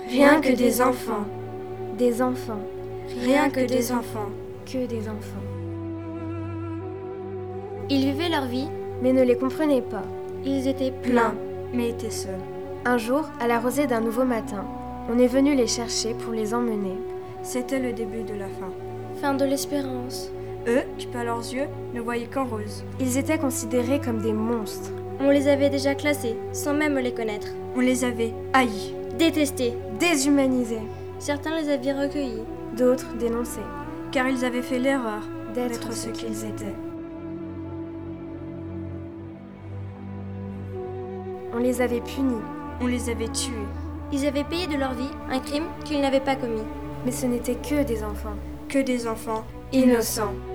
Rien que des enfants. Des enfants. Rien que des enfants. Que des enfants. Ils vivaient leur vie, mais ne les comprenaient pas. Ils étaient pleins, mais étaient seuls. Un jour, à la rosée d'un nouveau matin, on est venu les chercher pour les emmener. C'était le début de la fin. Fin de l'espérance. Eux, à leurs yeux, ne voyaient qu'en rose. Ils étaient considérés comme des monstres. On les avait déjà classés, sans même les connaître. On les avait haïs, détestés, déshumanisés. Certains les avaient recueillis, d'autres dénoncés, car ils avaient fait l'erreur d'être ce qu'ils étaient. On les avait punis, on les avait tués. Ils avaient payé de leur vie un crime qu'ils n'avaient pas commis. Mais ce n'étaient que des enfants. Que des enfants innocents.